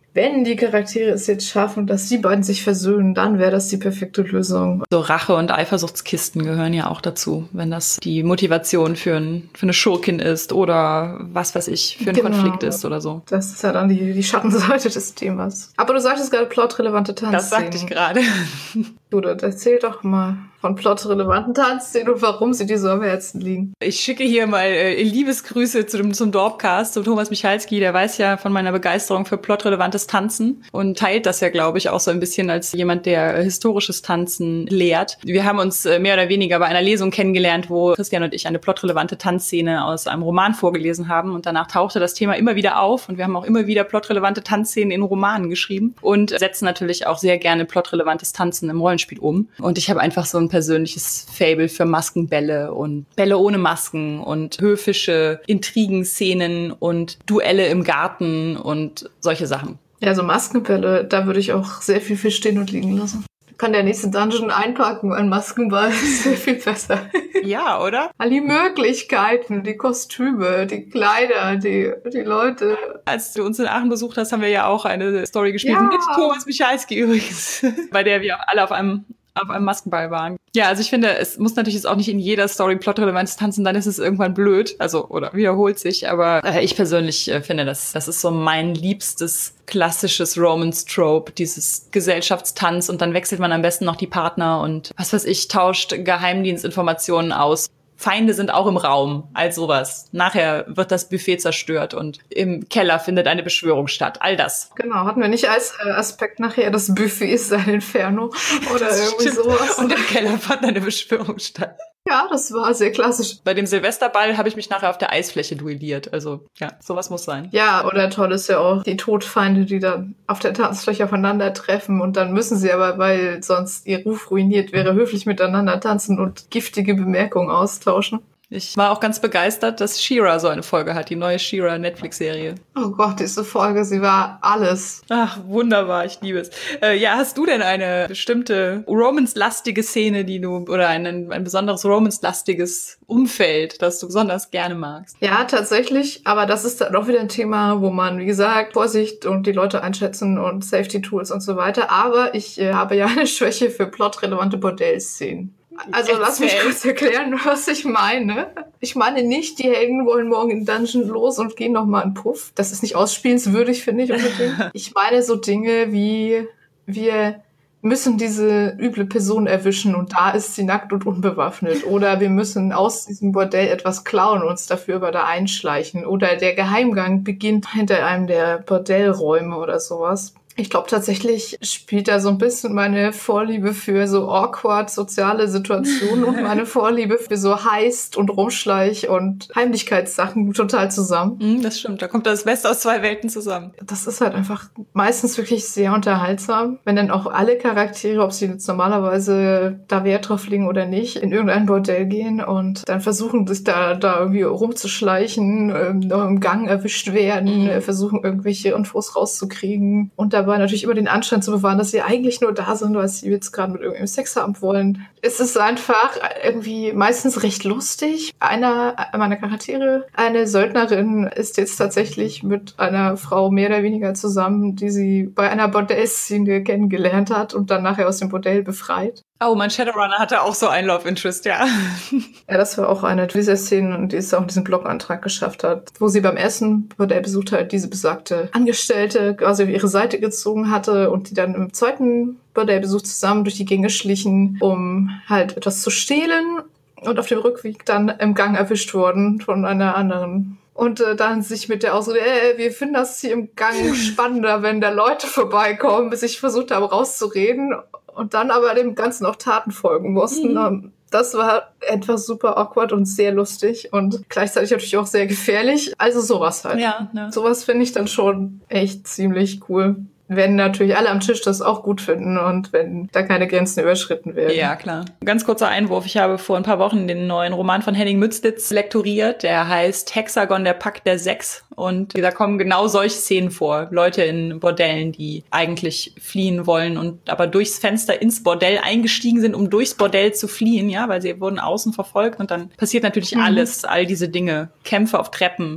wenn die Charaktere es jetzt schaffen, dass die beiden sich versöhnen, dann wäre das die perfekte Lösung. So Rache- und Eifersuchtskisten gehören ja auch dazu, wenn das die Motivation für, ein, für eine Schurkin ist oder was weiß ich, für einen Genau. Konflikt ist oder so. Das ist ja dann die, die Schattenseite des Themas. Aber du sagtest gerade plotrelevante Tanzszenen. Das sagte ich gerade. Du, erzähl doch mal von plotrelevanten Tanzszenen und warum sie dir so am Herzen liegen. Ich schicke hier mal äh, Liebesgrüße zu dem, zum Dorpcast, zu Thomas Michalski, der weiß ja von meiner Begeisterung für plotrelevantes Tanzen und teilt das ja, glaube ich, auch so ein bisschen als jemand, der historisches Tanzen lehrt. Wir haben uns äh, mehr oder weniger bei einer Lesung kennengelernt, wo Christian und ich eine plotrelevante Tanzszene aus einem Roman vorgelesen haben und danach tauchte das Thema immer wieder auf und wir haben auch immer wieder plotrelevante Tanzszenen in Romanen geschrieben und setzen natürlich auch sehr gerne plotrelevantes Tanzen im Rollenspiel um. Und ich habe einfach so ein persönliches Faible für Maskenbälle und Bälle ohne Masken und höfische Intrigenszenen und Duelle im Garten und solche Sachen. Ja, so Maskenbälle, da würde ich auch sehr viel für stehen und liegen lassen. Kann der nächste Dungeon einpacken, ein Maskenball ist sehr viel besser. Ja, oder? All die Möglichkeiten, die Kostüme, die Kleider, die, die Leute. Als du uns in Aachen besucht hast, haben wir ja auch eine Story gespielt Ja. mit Thomas Michalski übrigens, bei der wir alle auf einem auf einem Maskenball waren. Ja, also ich finde, es muss natürlich jetzt auch nicht in jeder Story plotrelevantes tanzen, dann ist es irgendwann blöd, also oder wiederholt sich, aber äh, ich persönlich äh, finde, das, das ist so mein liebstes klassisches Romance-Trope, dieses Gesellschaftstanz und dann wechselt man am besten noch die Partner und was weiß ich, tauscht Geheimdienstinformationen aus. Feinde sind auch im Raum, all sowas. Nachher wird das Buffet zerstört und im Keller findet eine Beschwörung statt. All das. Genau, hatten wir nicht als äh, Aspekt nachher, das Buffet ist ein Inferno oder Das irgendwie stimmt. sowas. Und im Keller fand eine Beschwörung statt. Ja, das war sehr klassisch. Bei dem Silvesterball habe ich mich nachher auf der Eisfläche duelliert. Also ja, sowas muss sein. Ja, oder toll ist ja auch die Todfeinde, die dann auf der Tanzfläche aufeinandertreffen und dann müssen sie aber, weil sonst ihr Ruf ruiniert wäre, höflich miteinander tanzen und giftige Bemerkungen austauschen. Ich war auch ganz begeistert, dass She-Ra so eine Folge hat, die neue She-Ra Netflix-Serie. Oh Gott, diese Folge, sie war alles. Ach, wunderbar, ich liebe es. Äh, ja, hast du denn eine bestimmte Romance-lastige Szene, die du, oder ein, ein besonderes Romance-lastiges Umfeld, das du besonders gerne magst? Ja, tatsächlich, aber das ist dann auch wieder ein Thema, wo man, wie gesagt, Vorsicht und die Leute einschätzen und Safety-Tools und so weiter, aber ich äh, habe ja eine Schwäche für plotrelevante Bordellszenen. Also Erzähl. lass mich kurz erklären, was ich meine. Ich meine nicht, die Helden wollen morgen in Dungeon los und gehen nochmal in Puff. Das ist nicht ausspielenswürdig, finde ich unbedingt. Ich meine so Dinge wie, wir müssen diese üble Person erwischen und da ist sie nackt und unbewaffnet. Oder wir müssen aus diesem Bordell etwas klauen und uns dafür aber da einschleichen. Oder der Geheimgang beginnt hinter einem der Bordellräume oder sowas. Ich glaube tatsächlich spielt da so ein bisschen meine Vorliebe für so awkward soziale Situationen und meine Vorliebe für so Heist und Rumschleich und Heimlichkeitssachen total zusammen. Mm, das stimmt, da kommt das Beste aus zwei Welten zusammen. Das ist halt einfach meistens wirklich sehr unterhaltsam, wenn dann auch alle Charaktere, ob sie jetzt normalerweise da Wert drauf legen oder nicht, in irgendein Bordell gehen und dann versuchen, sich da, da irgendwie rumzuschleichen, ähm, noch im Gang erwischt werden, äh, versuchen irgendwelche Infos rauszukriegen und dabei natürlich immer den Anschein zu bewahren, dass sie eigentlich nur da sind, weil sie jetzt gerade mit irgendeinem Sex haben wollen. Es ist einfach irgendwie meistens recht lustig. Einer meiner Charaktere, eine Söldnerin, ist jetzt tatsächlich mit einer Frau mehr oder weniger zusammen, die sie bei einer Bordellszene kennengelernt hat und dann nachher aus dem Bordell befreit. Oh, mein Shadowrunner hatte auch so ein Love Interest, ja. Ja, das war auch eine dieser Szenen, die es auch in diesem Blogantrag geschafft hat, wo sie beim Essen Bordell besucht hat, diese besagte Angestellte quasi auf ihre Seite gezogen hatte und die dann im zweiten Bordellbesuch zusammen durch die Gänge schlichen, um halt etwas zu stehlen und auf dem Rückweg dann im Gang erwischt wurden von einer anderen. Und äh, dann sich mit der Ausrede, äh, wir finden das hier im Gang spannender, wenn da Leute vorbeikommen, bis ich versucht habe rauszureden und dann aber dem Ganzen auch Taten folgen mussten. Mhm. Das war etwas super awkward und sehr lustig und gleichzeitig natürlich auch sehr gefährlich. Also sowas halt. Ja, ne. Sowas finde ich dann schon echt ziemlich cool. Wenn natürlich alle am Tisch das auch gut finden und wenn da keine Grenzen überschritten werden. Ja, klar. Ganz kurzer Einwurf. Ich habe vor ein paar Wochen den neuen Roman von Henning Mützlitz lektoriert. Der heißt Hexagon, der Pakt der Sechs. Und da kommen genau solche Szenen vor. Leute in Bordellen, die eigentlich fliehen wollen und aber durchs Fenster ins Bordell eingestiegen sind, um durchs Bordell zu fliehen, ja, weil sie wurden außen verfolgt. Und dann passiert natürlich mhm. alles, all diese Dinge. Kämpfe auf Treppen,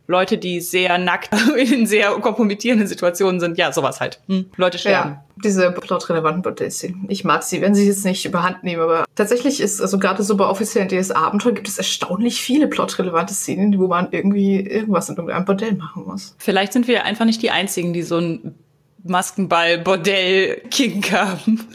Leute, die sehr nackt in sehr kompromittierenden Situationen sind. Ja, sowas halt. Hm. Leute sterben. Ja, diese plotrelevanten Bordellszenen. Ich mag sie, wenn sie jetzt nicht überhand nehmen, aber tatsächlich ist, also gerade so bei offiziellen D S-Abenteuern gibt es erstaunlich viele plotrelevante Szenen, wo man irgendwie irgendwas in irgendeinem Bordell machen muss. Vielleicht sind wir einfach nicht die Einzigen, die so ein Maskenball-Bordell-Kink haben.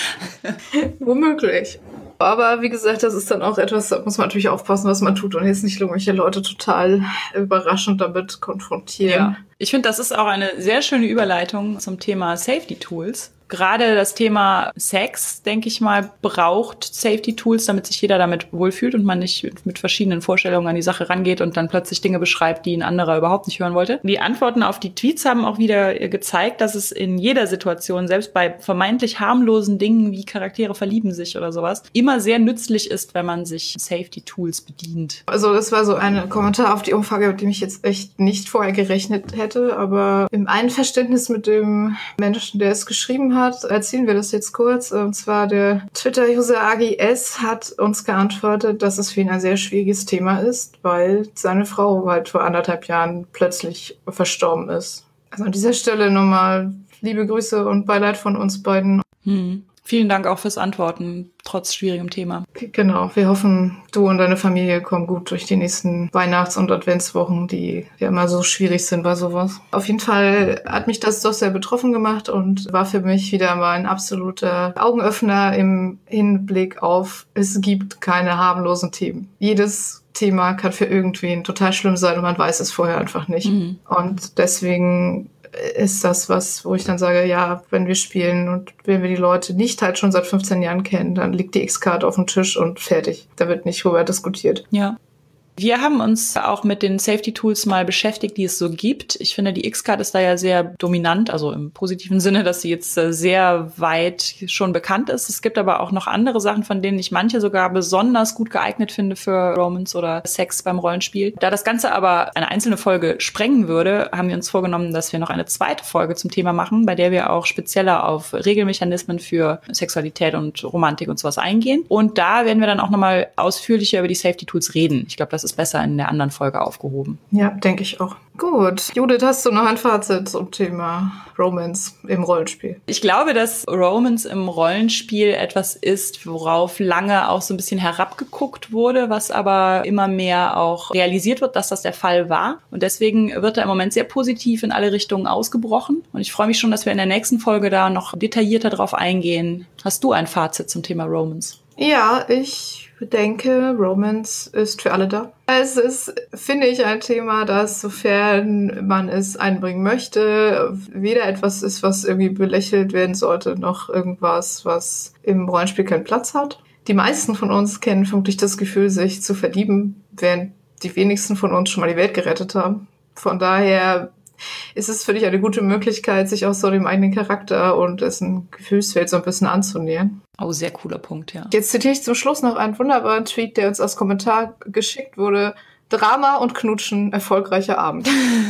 Womöglich. Aber wie gesagt, das ist dann auch etwas, da muss man natürlich aufpassen, was man tut und jetzt nicht irgendwelche Leute total überraschend damit konfrontieren. Ja. Ich finde, das ist auch eine sehr schöne Überleitung zum Thema Safety Tools. Gerade das Thema Sex, denke ich mal, braucht Safety Tools, damit sich jeder damit wohlfühlt und man nicht mit verschiedenen Vorstellungen an die Sache rangeht und dann plötzlich Dinge beschreibt, die ein anderer überhaupt nicht hören wollte. Die Antworten auf die Tweets haben auch wieder gezeigt, dass es in jeder Situation, selbst bei vermeintlich harmlosen Dingen wie Charaktere verlieben sich oder sowas, immer sehr nützlich ist, wenn man sich Safety Tools bedient. Also das war so ein Kommentar auf die Umfrage, mit dem ich jetzt echt nicht vorher gerechnet hätte, aber im Einverständnis mit dem Menschen, der es geschrieben hat, erzählen wir das jetzt kurz. Und zwar der Twitter-User Agi S. hat uns geantwortet, dass es für ihn ein sehr schwieriges Thema ist, weil seine Frau halt vor anderthalb Jahren plötzlich verstorben ist. Also an dieser Stelle nochmal liebe Grüße und Beileid von uns beiden. Hm. Vielen Dank auch fürs Antworten, trotz schwierigem Thema. Genau, wir hoffen, du und deine Familie kommen gut durch die nächsten Weihnachts- und Adventswochen, die ja immer so schwierig sind bei sowas. Auf jeden Fall hat mich das doch sehr betroffen gemacht und war für mich wieder mal ein absoluter Augenöffner im Hinblick auf, es gibt keine harmlosen Themen. Jedes Thema kann für irgendwen total schlimm sein und man weiß es vorher einfach nicht. Mhm. Und deswegen ist das was, wo ich dann sage, ja, wenn wir spielen und wenn wir die Leute nicht halt schon seit fünfzehn Jahren kennen, dann liegt die X-Card auf dem Tisch und fertig. Da wird nicht drüber diskutiert. Ja. Wir haben uns auch mit den Safety-Tools mal beschäftigt, die es so gibt. Ich finde, die X-Card ist da ja sehr dominant, also im positiven Sinne, dass sie jetzt sehr weit schon bekannt ist. Es gibt aber auch noch andere Sachen, von denen ich manche sogar besonders gut geeignet finde für Romance oder Sex beim Rollenspiel. Da das Ganze aber eine einzelne Folge sprengen würde, haben wir uns vorgenommen, dass wir noch eine zweite Folge zum Thema machen, bei der wir auch spezieller auf Regelmechanismen für Sexualität und Romantik und sowas eingehen. Und da werden wir dann auch nochmal ausführlicher über die Safety-Tools reden. Ich glaube, das ist besser in der anderen Folge aufgehoben. Ja, denke ich auch. Gut. Judith, hast du noch ein Fazit zum Thema Romance im Rollenspiel? Ich glaube, dass Romance im Rollenspiel etwas ist, worauf lange auch so ein bisschen herabgeguckt wurde, was aber immer mehr auch realisiert wird, dass das der Fall war. Und deswegen wird da im Moment sehr positiv in alle Richtungen ausgebrochen. Und ich freue mich schon, dass wir in der nächsten Folge da noch detaillierter drauf eingehen. Hast du ein Fazit zum Thema Romance? Ja, ich denke, Romance ist für alle da. Es ist, finde ich, ein Thema, das, sofern man es einbringen möchte, weder etwas ist, was irgendwie belächelt werden sollte, noch irgendwas, was im Rollenspiel keinen Platz hat. Die meisten von uns kennen vermutlich das Gefühl, sich zu verlieben, während die wenigsten von uns schon mal die Welt gerettet haben. Von daher ist es für dich eine gute Möglichkeit, sich auch so dem eigenen Charakter und dessen Gefühlswelt so ein bisschen anzunähern. Oh, sehr cooler Punkt, ja. Jetzt zitiere ich zum Schluss noch einen wunderbaren Tweet, der uns als Kommentar geschickt wurde. Drama und Knutschen, erfolgreicher Abend.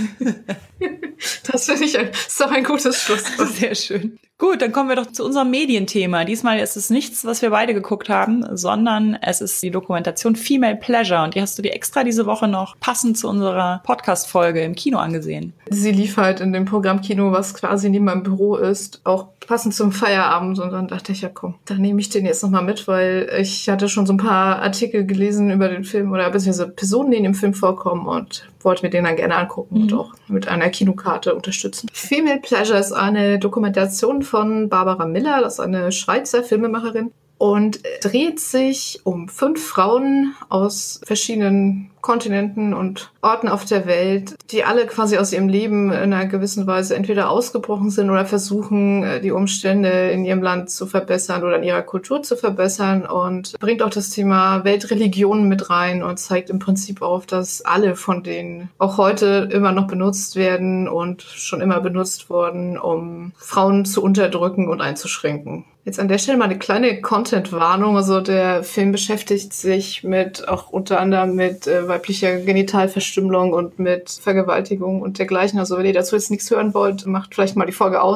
Das finde ich ein, ist doch ein gutes Schlusswort. Sehr schön. Gut, dann kommen wir doch zu unserem Medienthema. Diesmal ist es nichts, was wir beide geguckt haben, sondern es ist die Dokumentation Female Pleasure. Und die hast du dir extra diese Woche noch passend zu unserer Podcast-Folge im Kino angesehen. Sie lief halt in dem Programmkino, was quasi neben meinem Büro ist, auch passend zum Feierabend. Und dann dachte ich, ja komm, dann nehme ich den jetzt nochmal mit, weil ich hatte schon so ein paar Artikel gelesen über den Film oder beziehungsweise Personen, die in dem Film vorkommen und wollte mir den dann gerne angucken mhm. und auch mit einer Kinokarte unterstützen. Female Pleasure ist eine Dokumentation von Barbara Miller, das ist eine Schweizer Filmemacherin und dreht sich um fünf Frauen aus verschiedenen Kontinenten und Orten auf der Welt, die alle quasi aus ihrem Leben in einer gewissen Weise entweder ausgebrochen sind oder versuchen, die Umstände in ihrem Land zu verbessern oder in ihrer Kultur zu verbessern und bringt auch das Thema Weltreligionen mit rein und zeigt im Prinzip auf, dass alle von denen auch heute immer noch benutzt werden und schon immer benutzt wurden, um Frauen zu unterdrücken und einzuschränken. Jetzt an der Stelle mal eine kleine Content-Warnung. Also der Film beschäftigt sich mit auch unter anderem mit äh, weiblicher Genitalverstümmelung und mit Vergewaltigung und dergleichen. Also wenn ihr dazu jetzt nichts hören wollt, macht vielleicht mal die Folge aus,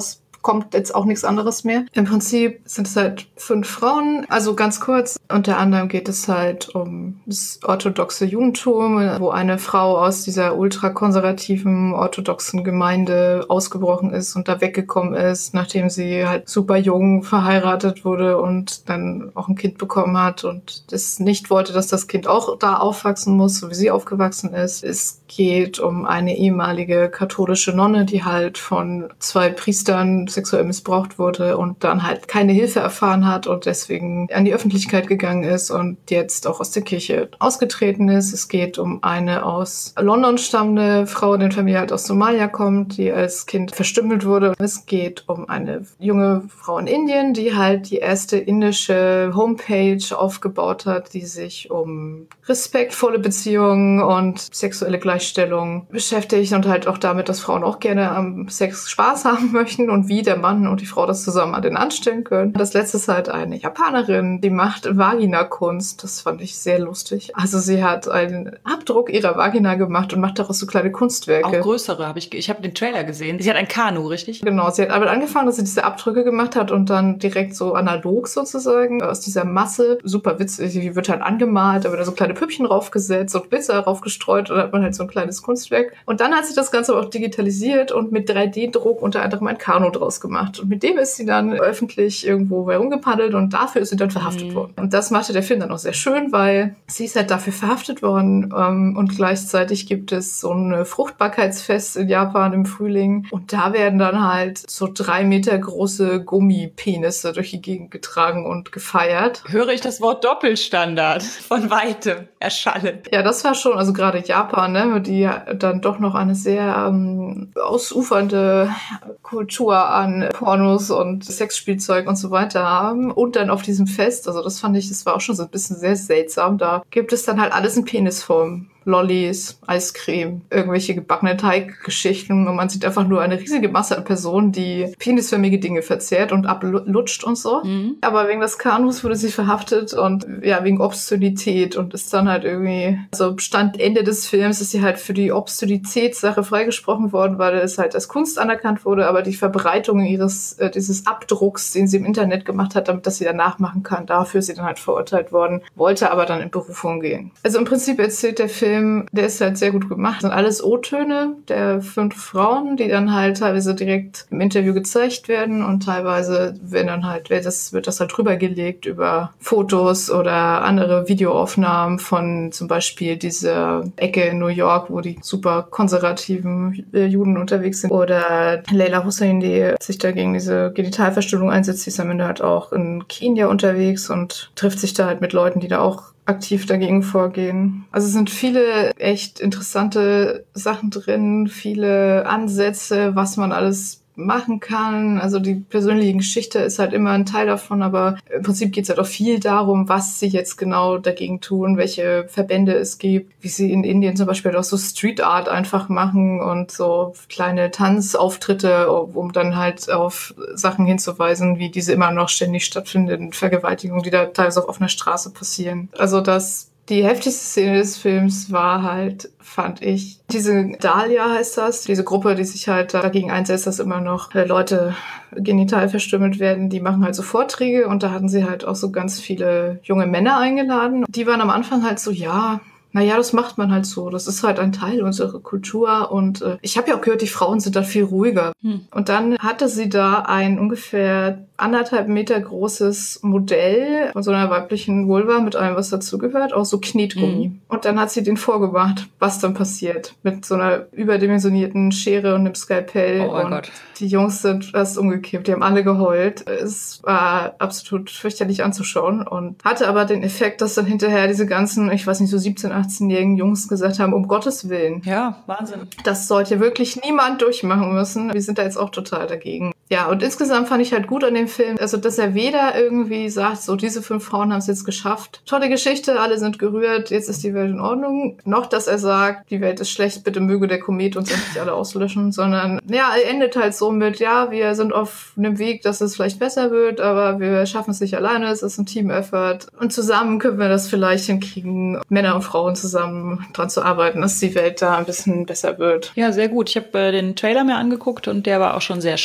kommt jetzt auch nichts anderes mehr. Im Prinzip sind es halt fünf Frauen, also ganz kurz. Unter anderem geht es halt um das orthodoxe Judentum, wo eine Frau aus dieser ultrakonservativen orthodoxen Gemeinde ausgebrochen ist und da weggekommen ist, nachdem sie halt super jung verheiratet wurde und dann auch ein Kind bekommen hat und das nicht wollte, dass das Kind auch da aufwachsen muss, so wie sie aufgewachsen ist. Es geht um eine ehemalige katholische Nonne, die halt von zwei Priestern sexuell missbraucht wurde und dann halt keine Hilfe erfahren hat und deswegen an die Öffentlichkeit gegangen ist und jetzt auch aus der Kirche ausgetreten ist. Es geht um eine aus London stammende Frau, deren Familie halt aus Somalia kommt, die als Kind verstümmelt wurde. Es geht um eine junge Frau in Indien, die halt die erste indische Homepage aufgebaut hat, die sich um respektvolle Beziehungen und sexuelle Gleichstellung beschäftigt und halt auch damit, dass Frauen auch gerne am Sex Spaß haben möchten und wie der Mann und die Frau das zusammen an den anstellen können. Das letzte ist halt eine Japanerin, die macht Vagina-Kunst. Das fand ich sehr lustig. Also sie hat einen Abdruck ihrer Vagina gemacht und macht daraus so kleine Kunstwerke. Auch größere habe ich, ich habe den Trailer gesehen. Sie hat ein Kanu, richtig? Genau, sie hat aber angefangen, dass sie diese Abdrücke gemacht hat und dann direkt so analog sozusagen aus dieser Masse, super witzig, die wird halt angemalt, da wird da so kleine Püppchen draufgesetzt und Glitzer draufgestreut und dann hat man halt so ein kleines Kunstwerk. Und dann hat sie das Ganze auch digitalisiert und mit drei D Druck unter anderem ein Kanu draus gemacht. Und mit dem ist sie dann öffentlich irgendwo herumgepaddelt und dafür ist sie dann verhaftet mhm. worden. Und das machte der Film dann auch sehr schön, weil sie ist halt dafür verhaftet worden ähm, und gleichzeitig gibt es so ein Fruchtbarkeitsfest in Japan im Frühling und da werden dann halt so drei Meter große Gummipenisse durch die Gegend getragen und gefeiert. Höre ich das Wort Doppelstandard von weitem erschallen. Ja, das war schon, also gerade Japan, ne, die dann doch noch eine sehr ähm, ausufernde Kultur an Pornos und Sexspielzeug und so weiter haben und dann auf diesem Fest, also das fand ich, das war auch schon so ein bisschen sehr seltsam, da gibt es dann halt alles in Penisform. Lollis, Eiscreme, irgendwelche gebackene Teiggeschichten und man sieht einfach nur eine riesige Masse an Personen, die penisförmige Dinge verzehrt und ablutscht und so. Mhm. Aber wegen des Kanus wurde sie verhaftet und ja, wegen Obszönität und ist dann halt irgendwie, also Stand Ende des Films ist sie halt für die Obszönitätssache freigesprochen worden, weil es halt als Kunst anerkannt wurde, aber die Verbreitung ihres, äh, dieses Abdrucks, den sie im Internet gemacht hat, damit das sie danach machen kann, dafür ist sie dann halt verurteilt worden, wollte aber dann in Berufung gehen. Also im Prinzip erzählt der Film, der ist halt sehr gut gemacht. Das sind alles O-Töne der fünf Frauen, die dann halt teilweise direkt im Interview gezeigt werden und teilweise werden dann halt, wird das, wird das halt drüber gelegt über Fotos oder andere Videoaufnahmen von zum Beispiel dieser Ecke in New York, wo die super konservativen Juden unterwegs sind. Oder Leila Hussein, die sich da gegen diese Genitalverstümmelung einsetzt, die ist am Ende halt auch in Kenia unterwegs und trifft sich da halt mit Leuten, die da auch aktiv dagegen vorgehen. Also es sind viele echt interessante Sachen drin, viele Ansätze, was man alles machen kann. Also die persönliche Geschichte ist halt immer ein Teil davon, aber im Prinzip geht es halt auch viel darum, was sie jetzt genau dagegen tun, welche Verbände es gibt, wie sie in Indien zum Beispiel auch so Street Art einfach machen und so kleine Tanzauftritte, um dann halt auf Sachen hinzuweisen, wie diese immer noch ständig stattfindenden Vergewaltigungen, die da teilweise auf offener Straße passieren. Also das Die heftigste Szene des Films war halt, fand ich, diese Dahlia heißt das, diese Gruppe, die sich halt dagegen einsetzt, dass immer noch Leute genital verstümmelt werden, die machen halt so Vorträge und da hatten sie halt auch so ganz viele junge Männer eingeladen. Die waren am Anfang halt so, ja, naja, das macht man halt so. Das ist halt ein Teil unserer Kultur. Und äh, ich habe ja auch gehört, die Frauen sind da viel ruhiger. Hm. Und dann hatte sie da ein ungefähr anderthalb Meter großes Modell von so einer weiblichen Vulva mit allem, was dazugehört, auch so Knetgummi. Mhm. Und dann hat sie den vorgemacht, was dann passiert. Mit so einer überdimensionierten Schere und einem Skalpell. Oh mein und Gott. Die Jungs sind fast umgekippt, die haben alle geheult. Es war absolut fürchterlich anzuschauen und hatte aber den Effekt, dass dann hinterher diese ganzen, ich weiß nicht, so siebzehn-, achtzehnjährigen Jungs gesagt haben, um Gottes Willen. Ja, Wahnsinn. Das sollte wirklich niemand durchmachen müssen. Wir sind da jetzt auch total dagegen. Ja, und insgesamt fand ich halt gut an dem Film, also dass er weder irgendwie sagt, so diese fünf Frauen haben es jetzt geschafft, tolle Geschichte, alle sind gerührt, jetzt ist die Welt in Ordnung, noch dass er sagt, die Welt ist schlecht, bitte möge der Komet uns endlich alle auslöschen, sondern ja, er endet halt so mit, ja, wir sind auf einem Weg, dass es vielleicht besser wird, aber wir schaffen es nicht alleine, es ist ein Team-Effort und zusammen können wir das vielleicht hinkriegen, Männer und Frauen zusammen dran zu arbeiten, dass die Welt da ein bisschen besser wird. Ja, sehr gut. Ich habe äh, den Trailer mir angeguckt und der war auch schon sehr stark. Vielleicht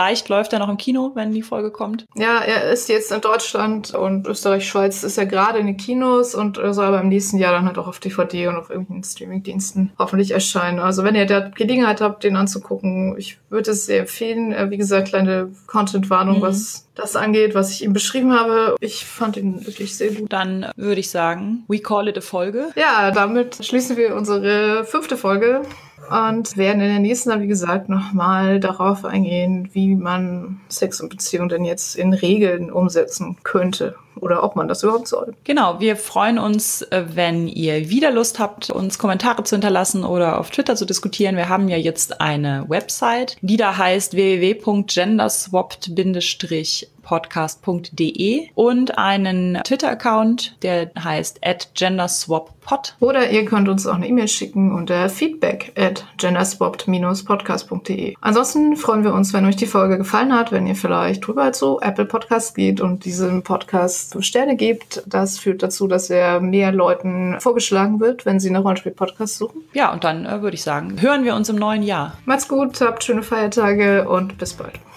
Vielleicht läuft er noch im Kino, wenn die Folge kommt. Ja, er ist jetzt in Deutschland und Österreich, Schweiz ist er gerade in den Kinos und soll aber im nächsten Jahr dann halt auch auf D V D und auf irgendwelchen Streamingdiensten hoffentlich erscheinen. Also wenn ihr da Gelegenheit habt, den anzugucken, ich würde es sehr empfehlen. Wie gesagt, kleine Content-Warnung, mhm. was das angeht, was ich ihm beschrieben habe. Ich fand ihn wirklich sehr gut. Dann würde ich sagen, we call it a Folge. Ja, damit schließen wir unsere fünfte Folge und werden in der nächsten dann, wie gesagt, nochmal darauf eingehen, wie man Sex und Beziehung denn jetzt in Regeln umsetzen könnte oder ob man das überhaupt soll. Genau, wir freuen uns, wenn ihr wieder Lust habt, uns Kommentare zu hinterlassen oder auf Twitter zu diskutieren. Wir haben ja jetzt eine Website, die da heißt w w w punkt genderswapped podcast punkt d e und einen Twitter-Account, der heißt at genderswappod. Oder ihr könnt uns auch eine E-Mail schicken unter feedback at genderswapped podcast punkt d e. Ansonsten freuen wir uns, wenn euch die Folge gefallen hat, wenn ihr vielleicht drüber zu Apple Podcasts geht und diesem Podcast Sterne gebt. Das führt dazu, dass er mehr Leuten vorgeschlagen wird, wenn sie nach Rollenspiel-Podcasts suchen. Ja, und dann äh, würde ich sagen, hören wir uns im neuen Jahr. Macht's gut, habt schöne Feiertage und bis bald.